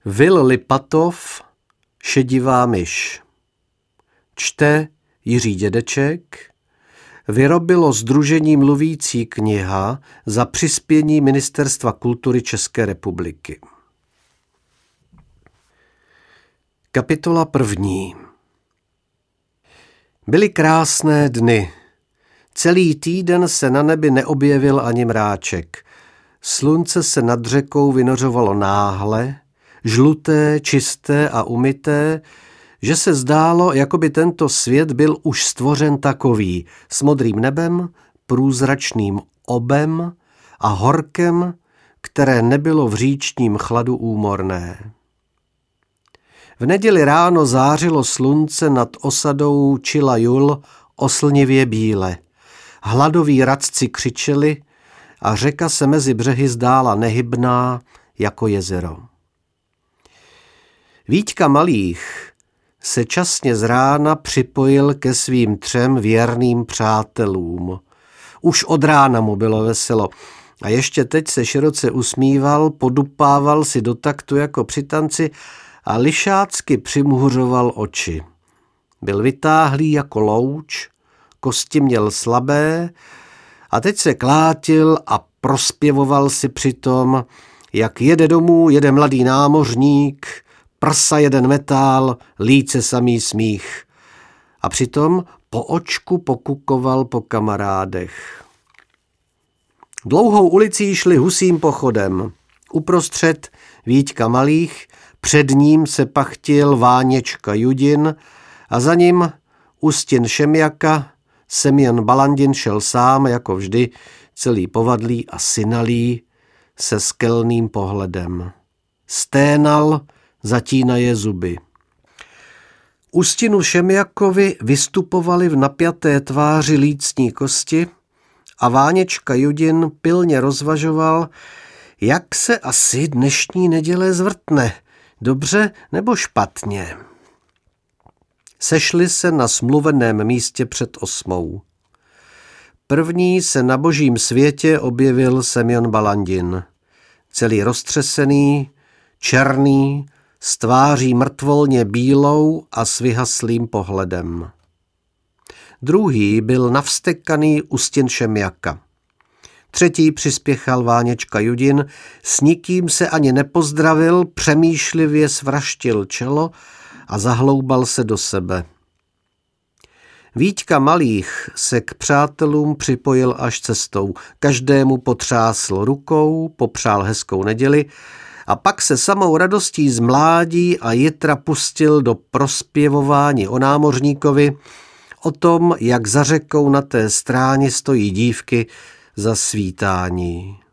Vil Lipatov, Šedivá myš. Čte Jiří Dědeček. Vyrobilo Sdružení Mluvící kniha za přispění Ministerstva kultury České republiky. Kapitola 1. Byly krásné dny. Celý týden se na nebi neobjevil ani mráček. Slunce se nad řekou vynořovalo náhle, žluté, čisté a umyté, že se zdálo, jako by tento svět byl už stvořen takový, s modrým nebem, průzračným obem a horkem, které nebylo v říčním chladu úmorné. V neděli ráno zářilo slunce nad osadou Čilajul oslnivě bíle. Hladoví radci křičeli a řeka se mezi břehy zdála nehybná jako jezero. Víťka Malých se časně z rána připojil ke svým 3 věrným přátelům. Už od rána mu bylo veselo a ještě teď se široce usmíval, podupával si do taktu jako při tanci a lišácky přimuhřoval oči. Byl vytáhlý jako louč, kosti měl slabé a teď se klátil a prospěvoval si přitom, jak jede domů, jede mladý námořník, prsa jeden metál, líce samý smích. A přitom po očku pokukoval po kamarádech. Dlouhou ulicí šli husím pochodem. Uprostřed Víťka Malých, před ním se pachtil Váněčka Judin a za ním Ustin Šemjaka. Semjon Balandin šel sám, jako vždy, celý povadlý a synalý, se skelným pohledem. Sténal, zatínaje zuby. Ustinu Šemjakovi vystupovaly v napjaté tváři lícní kosti a Váněčka Judin pilně rozvažoval, jak se asi dnešní neděle zvrtne, dobře nebo špatně. Sešli se na smluveném místě před 8. První se na božím světě objevil Semjon Balandin. Celý roztřesený, černý, s tváří mrtvolně bílou a s vyhaslým pohledem. Druhý byl navstekaný Ustin Šemjaka. Třetí přispěchal Váněčka Judin, s nikým se ani nepozdravil, přemýšlivě svraštil čelo a zahloubal se do sebe. Víťka Malých se k přátelům připojil až cestou. Každému potřásl rukou, popřál hezkou neděli a pak se samou radostí z mládí a jitra pustil do prospěvování o námořníkovi, o tom, jak za řekou na té stráni stojí dívky za svítání.